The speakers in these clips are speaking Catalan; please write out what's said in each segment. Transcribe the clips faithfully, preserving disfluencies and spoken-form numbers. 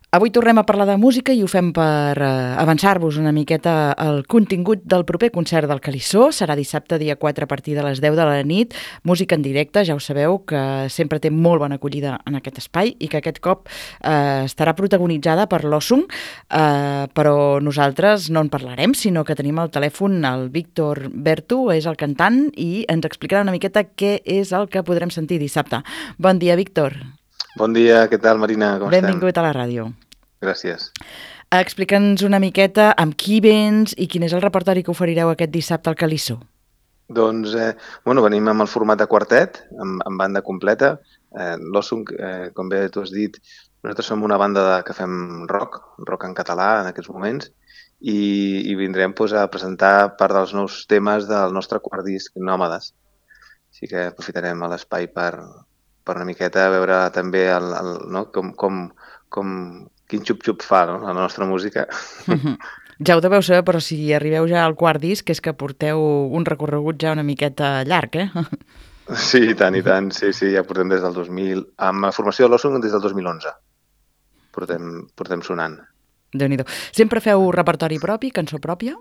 Avui tornem a parlar de música i ho fem per eh, avançar-vos una miqueta el contingut del proper concert del Calissó. Serà dissabte, dia quatre, a partir de les deu de la nit. Música en directe, ja ho sabeu, que sempre té molt bona acollida en aquest espai i que aquest cop eh, estarà protagonitzada per l'Ossum, eh, però nosaltres no en parlarem, sinó que tenim al telèfon el Víctor Berto, és el cantant, i ens explicarà una miqueta què és el que podrem sentir dissabte. Bon dia, Víctor. Bon dia, què tal, Marina? Com estem? Benvingut a la ràdio. Gràcies. Explica'ns una miqueta amb qui vens i quin és el repertori que oferireu aquest dissabte al Calissó. Doncs, eh, bueno, venim amb el format de quartet, amb, amb banda completa. Eh, L'Ossum, eh, com bé tu has dit, nosaltres som una banda de, que fem rock, rock en català en aquests moments, i, i vindrem pues, a presentar part dels nous temes del nostre quart disc, Nòmades. Així que aprofitarem l'espai per, per una miqueta veure també el, el, no? com, com, com, quin xup-xup fa, no? La nostra música. Uh-huh. Ja ho deveu saber, però si arribeu ja al quart disc és que porteu un recorregut ja una miqueta llarg, eh? Sí, i tant, i tant. Sí, sí, ja portem des del dos mil... Amb la formació de l'Ossum des del dos mil onze. Portem, portem sonant. Déu-n'hi-do. Sempre feu repertori propi, cançó pròpia?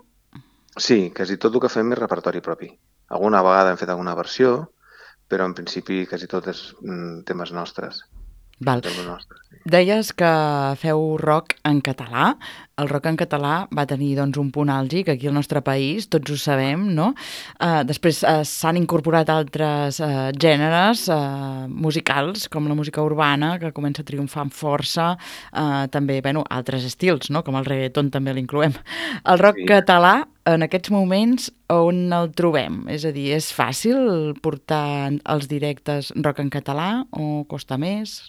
Sí, quasi tot el que fem és repertori propi. Alguna vegada hem fet alguna versió, però en principi quasi tot és mm, temes nostres. Val. Nostres, sí. Deies que feu rock en català. El rock en català va tenir doncs, un punt àlgid aquí al nostre país, tots ho sabem, no? Uh, després uh, s'han incorporat altres uh, gèneres uh, musicals, com la música urbana, que comença a triomfar amb força, uh, també, bueno, altres estils, no? Com el reggaeton també l'incloem. El rock Sí. català, en aquests moments, on el trobem? És a dir, és fàcil portar als directes rock en català o costa més?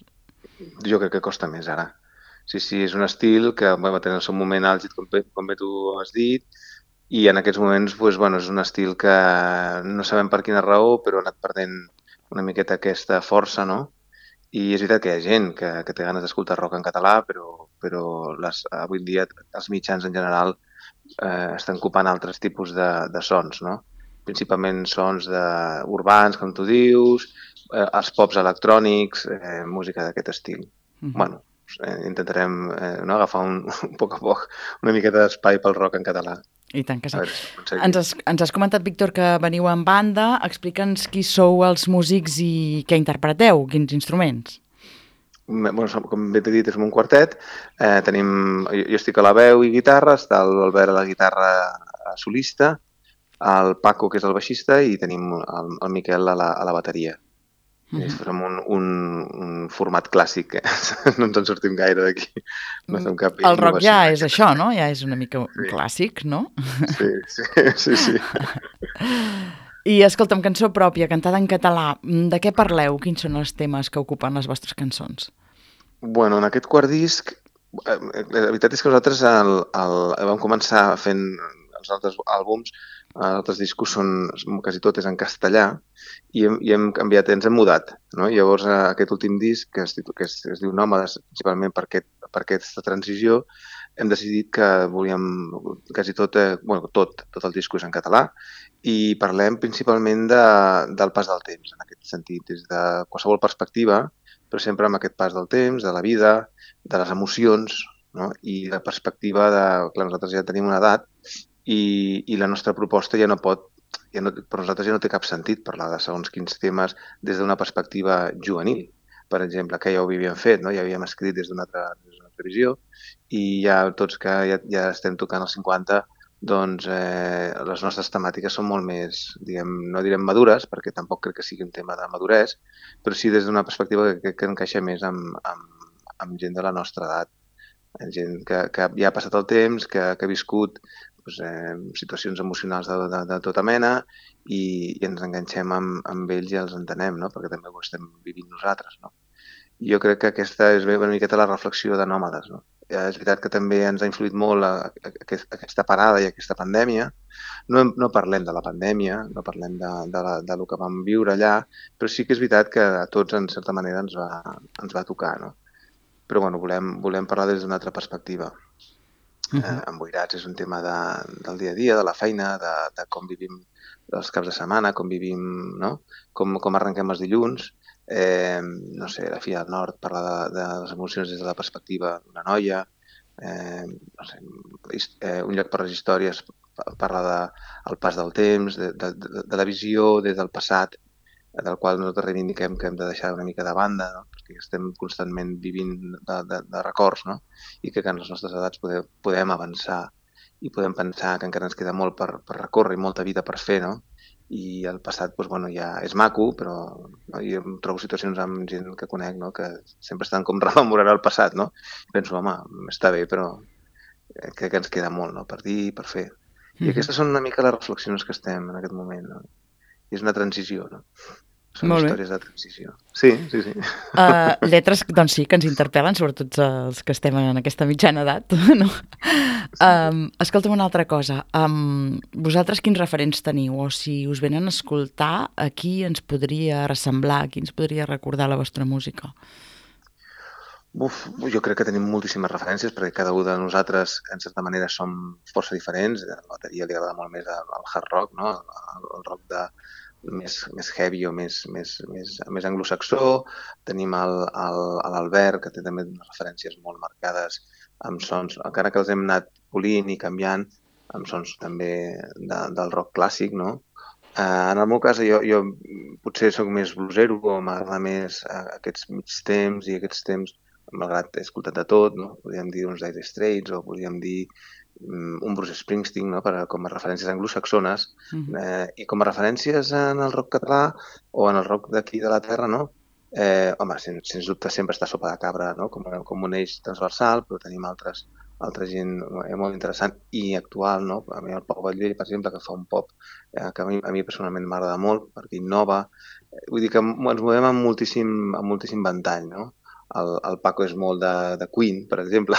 Jo crec que costa més ara. Sí, sí, és un estil que bueno, va tenir el seu moment àlgid, com bé, com bé tu has dit, i en aquests moments pues, bueno, és un estil que no sabem per quina raó, però ha anat perdent una miqueta aquesta força, no? I és veritat que hi ha gent que, que té ganes d'escoltar rock en català, però, però les, avui en dia els mitjans en general eh, estan ocupant altres tipus de, de sons, no? Principalment sons de, urbans, com tu dius, eh, els pops electrònics, eh, música d'aquest estil. Mm-hmm. Bueno, eh, intentarem eh, no, agafar un, un poc a poc una miqueta d'espai pel rock en català. I tant que sí. Si ens, has, ens has comentat, Víctor, que veniu en banda. Explica'ns qui sou els músics i què interpreteu, quins instruments. Bueno, com bé t'he dit, és un quartet. Eh, tenim, jo, jo estic a la veu i guitarra, està l'Albert a la guitarra solista, el Paco, que és el baixista, i tenim el, el Miquel a la, a la bateria. Mm-hmm. És un, un, un format clàssic, eh? No ens en sortim gaire d'aquí. No fem cap el rock ja és això, no? Ja és una mica sí. clàssic, no? Sí, sí, sí, sí. I escolta'm, cançó pròpia, cantada en català, de què parleu? Quins són els temes que ocupen les vostres cançons? Bueno, en aquest quart disc, la veritat és que nosaltres el, el, vam començar fent els altres àlbums, els altres discos són, quasi tot és en castellà, i hem, i hem canviat, ens hem mudat, no? Llavors aquest últim disc, que es, que es, es diu Nòmades, principalment per, aquest, per aquesta transició, hem decidit que volíem quasi tot, eh, bueno, tot, tot el disc és en català, i parlem principalment de, del pas del temps, en aquest sentit, des de qualsevol perspectiva, però sempre amb aquest pas del temps, de la vida, de les emocions, no? I la perspectiva de... Clar, nosaltres ja tenim una edat i, i la nostra proposta ja no pot... Ja no, per nosaltres ja no té cap sentit parlar de segons quins temes des d'una perspectiva juvenil. Per exemple, que ja ho havíem fet, no? Ja havíem escrit des d'una altra, des d'una altra visió i ja tots que ja, ja estem tocant els cinquanta, doncs eh, les nostres temàtiques són molt més, diguem, no direm madures, perquè tampoc crec que sigui un tema de maduresa, però sí des d'una perspectiva que, que encaixa més amb, amb, amb gent de la nostra edat. Gent que, que ja ha passat el temps, que, que ha viscut doncs, eh, situacions emocionals de, de, de tota mena i, i ens enganxem amb, amb ells i els entenem, no? Perquè també ho estem vivint nosaltres. No? Jo crec que aquesta és una miqueta la reflexió de Nòmades. No? És veritat que també ens ha influït molt a, a, a aquesta parada i aquesta pandèmia. No, no parlem de la pandèmia, no parlem de, de, la, de lo que vam viure allà, però sí que és veritat que a tots, en certa manera, ens va, ens va tocar. No? Però bueno, volem, volem parlar des d'una altra perspectiva. Uh-huh. Eh, Emboirats és un tema de, del dia a dia, de la feina, de, de com vivim els caps de setmana, com vivim, no? com, com arrenquem els dilluns. eh, no sé, La filla del nord parla de, de les emocions des de la perspectiva d'una noia, eh, no sé, eh, Un lloc per les històries parla de el pas del temps, de, de, de, de la visió des del passat, del qual nosaltres reivindiquem que hem de deixar una mica de banda, no? Perquè estem constantment vivint de, de, de records, no? I que, que en les nostres edats podem, podem avançar i podem pensar que encara ens queda molt per, per recórrer i molta vida per fer, no? I el passat, doncs, bueno, ja és maco, però no? Jo em trobo situacions amb gent que conec, no? Que sempre estan com rememorant el passat, no? I penso, home, està bé, però crec que ens queda molt, no? Per dir, per fer. I Mm-hmm. aquestes són una mica les reflexions que estem en aquest moment, no? I és una transició, no? Són Molt bé. històries de transició. Sí, sí, sí. Uh, lletres, doncs sí, que ens interpel·len, sobretot els que estem en aquesta mitjana edat, no? Um, escolta'm una altra cosa. Um, vosaltres quins referents teniu? O si us venen a escoltar, a qui ens podria ressemblar, a qui ens podria recordar la vostra música? Uf, jo crec que tenim moltíssimes referències perquè cada un de nosaltres, en certa manera, som força diferents. A la bateria li agrada molt més el hard rock, no? el, el rock de, més, més heavy o més, més, més, més anglosaxó. Tenim l'Albert, que té també unes referències molt marcades amb sons, encara que els hem anat polint i canviant, amb sons també de, del rock clàssic, no? Uh, en el meu cas, jo, jo potser sóc més blusero o m'agrada més uh, aquests mig temps i aquests temps, malgrat he escoltat de tot, no? Podríem dir uns Dire Straits o podríem dir um, un Bruce Springsteen, no? Per, com a referències anglosaxones, uh-huh. eh, i com a referències en el rock català o en el rock d'aquí de la terra, no? Eh, home, sens, sens dubte sempre està Sopa de Cabra, no? Com, com un eix transversal, però tenim altres altra gent eh, molt interessant i actual, no? A mi el Pau Batllell, per exemple, que fa un pop eh, que a mi, a mi personalment m'agrada molt perquè innova. Eh, vull dir que ens movem amb moltíssim, amb moltíssim ventall, no? El, el Paco és molt de, de Queen, per exemple.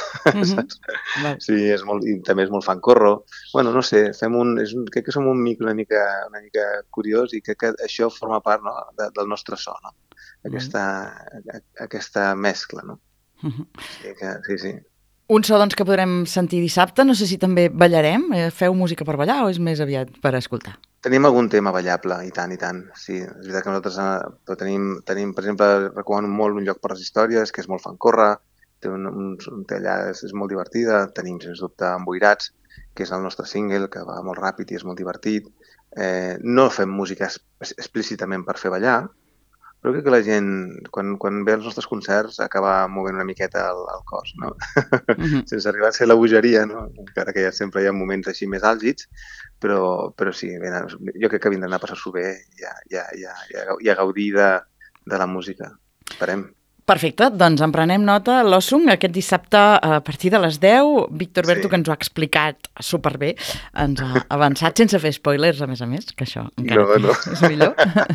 Mm-hmm. Sí, és molt, i també és molt fancorro. Bueno, no sé, fem un, és un, crec que som un mic una mica, una mica curiós i crec que això forma part, no? de, del nostre so, no? Aquesta, mm-hmm. aquesta mescla, no? Mm-hmm. Sí, que, sí, sí. Un so, doncs, que podrem sentir dissabte. No sé si també ballarem. Feu música per ballar o és més aviat per escoltar? Tenim algun tema ballable, i tant, i tant. Sí, és veritat que nosaltres eh, tenim, tenim, per exemple, recomano molt Un lloc per les històries, que és molt fancorra, té un, un, un té allà, és, és molt divertida. Tenim, sens dubte, Emboirats, que és el nostre single, que va molt ràpid i és molt divertit. Eh, no fem música explícitament per fer ballar, però crec que la gent, quan, quan ve als nostres concerts, acaba movent una miqueta el, el cos, no? Mm-hmm. Sense arribar a ser la bogeria, no? Encara que ja sempre hi ha moments així més àlgids, però, però sí, ben, jo crec que vindran a passar-s'ho bé i a, i a, i a, i a gaudir de, de la música. Esperem. Perfecte, doncs en prenem nota. L'Ossung aquest dissabte a partir de les deu. Víctor Berto, sí. Que ens ho ha explicat superbé, ens ha avançat sense fer spoilers, a més a més, que això encara no, no. és millor.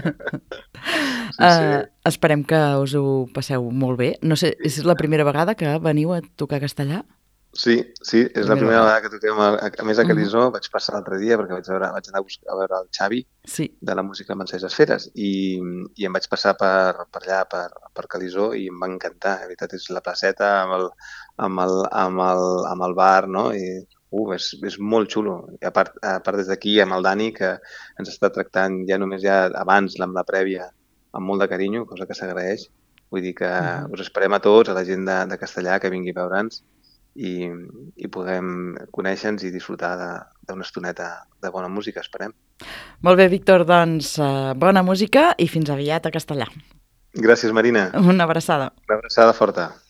sí, sí. Uh, esperem que us ho passeu molt bé. No sé, és la primera vegada que veniu a tocar castellà? Sí, sí, és primera la primera vegada que toquem, a, a més a Calisó, uh-huh. Vaig passar l'altre dia perquè vaig, veure, vaig anar a, buscar, a veure el Xavi sí. De la música amb les esferes i, i em vaig passar per, per allà, per, per Calisó i em va encantar, la veritat és la placeta amb el, amb el, amb el, amb el bar, no? I uh, és, és molt xulo, i a part, a part des d'aquí amb el Dani que ens està tractant ja només ja abans amb la prèvia amb molt de carinyo, cosa que s'agraeix, vull dir que uh-huh. Us esperem a tots, a la gent de, de Castellà que vingui a veure'ns i, i podem conèixer-nos i disfrutar d'una estoneta de bona música, esperem. Molt bé, Víctor, doncs uh, bona música i fins aviat a Castellà. Gràcies, Marina. Una abraçada. Una abraçada forta.